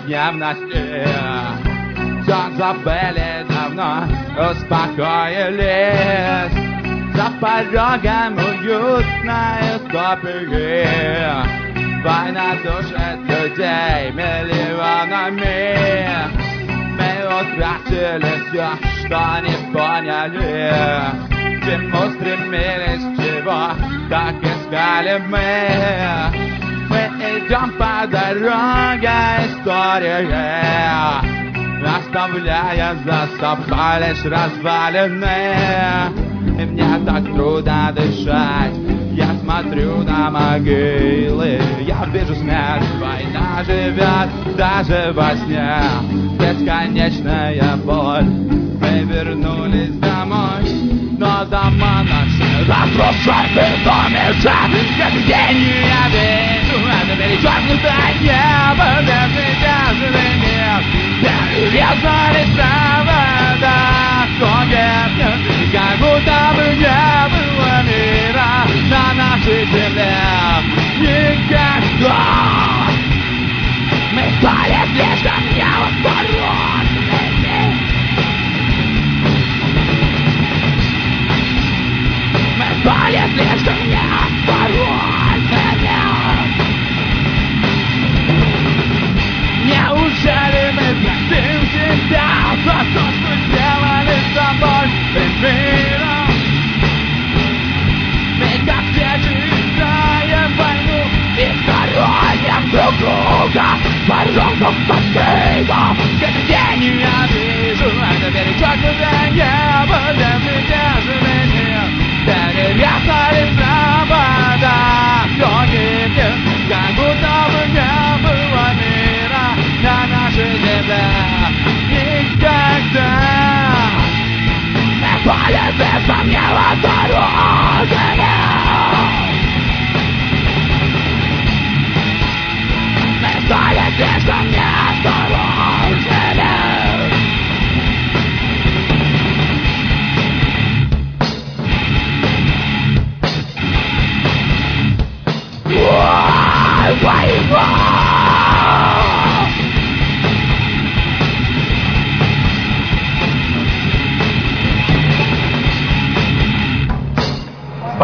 повседневности. Все забыли давно, успокоились. За порогом уютной утопии. Война душит людей миллионами. Мы утратили все, что не поняли. Чему стремились, чего так искали мы. Мы идем по дороге истории, оставляя за собой лишь развалины. И мне так трудно дышать. Я смотрю на могилы, я вижу смерть. Война живет даже во сне. Бесконечная боль. Мы вернулись домой, но дома наши разрушены до межа. Каждый день я вижу это перечеркнутое небо. Даже мир перерезали провода. Как будто бы не было мира на нашей земле никогда. Мы стали слишком неосторожными. Мы стали слишком неосторожными. Неужели мы простим себя за то, что сделали с собой и миром? Мы как дети играем в войну и хороним друг друга воронком постыдом. Каждый день я вижу это перечеркнутое небо. Даже мир перерезали провода. Все гибнет, как будто бы не было мира на нашей земле никогда. Мы стали слишком неосторожными. Мы стали слишком неосторожными. Война!